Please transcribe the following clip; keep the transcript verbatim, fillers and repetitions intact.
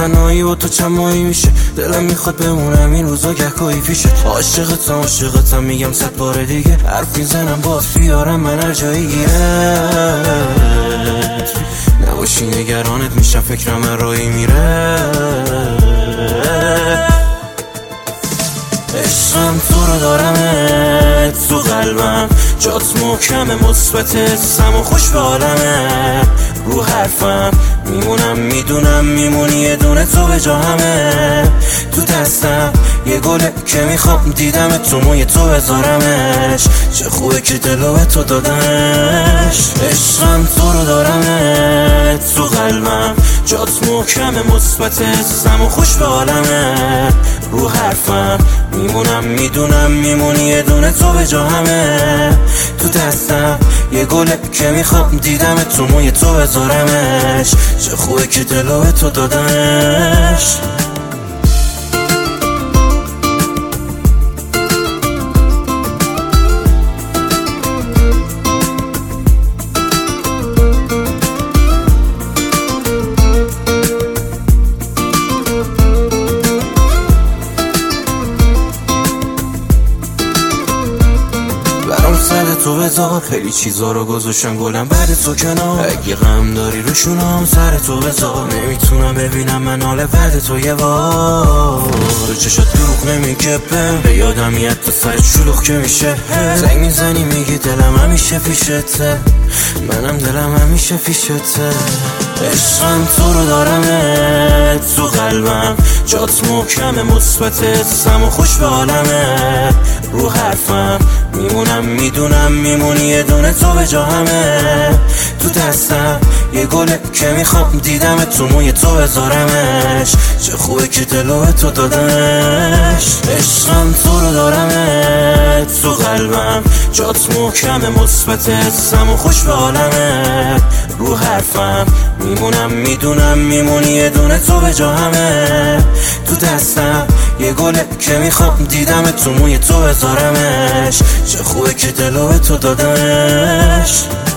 تنهایی و تو چند ماهی میشه دلم میخواد بمونم این روزا گهگاهی پیشه عاشقتم عاشقتم میگم صد بار دیگه حرف میزنم باز بیارم من هر جایی گیرت نباشی نگرانت میشم فکرم من راهی میره عشقم تو رو دارمت تو قلبم جات محکمه مثبت حسم و خوش به عالمه رو حرفم میمونم میدونم میمونی یه دونه تو به جا همه تو دستم یه گله که میخوام دیدم تو موی تو بذارمش چه خوبه که دلو به تو دادمش عشقم تو رو دارمت تو قلبم جات محکمه مثبت حسم و خوش به عالمه رو حرفم میمونم میدونم میمونی یه دونه تو به جا همه تو دستم یه گله که میخوام دیدم تو موی تو بذارمش چه خوبه که دلو به تو دادمش سر تو بذار خیلی چیزا رو گذاشتم گلم بعد تو کنار اگه غم داری روشونم سر تو بذار نمیتونم ببینم من حال بعد تو یه بار تو چشات دروغ نمیگه به یادم میاد تو سرت شلوغ که میشه زنگ میزنی میگی دلم همیشه پیشته منم دلم همیشه پیشته عشقم تو رو دارمت تو قلبم جات محکمه مثبت حسم و خوش به عالمه رو حرفم میمونم میدونم میمونی یه دونه تو به جا همه تو دستم یه گله که میخوام دیدم تو موی تو بذارمش چه خوبه که دلو به تو دادمش عشقم تو رو دارمت تو قلبم جات محکمه مثبت حسم و خوش به عالمه رو حرفم میمونم میدونم میمونی یه دونه تو به جا همه تو دستم یه گله که میخوام دیدم تو موی تو بذارمش چه خوبه که دلو به تو دادمش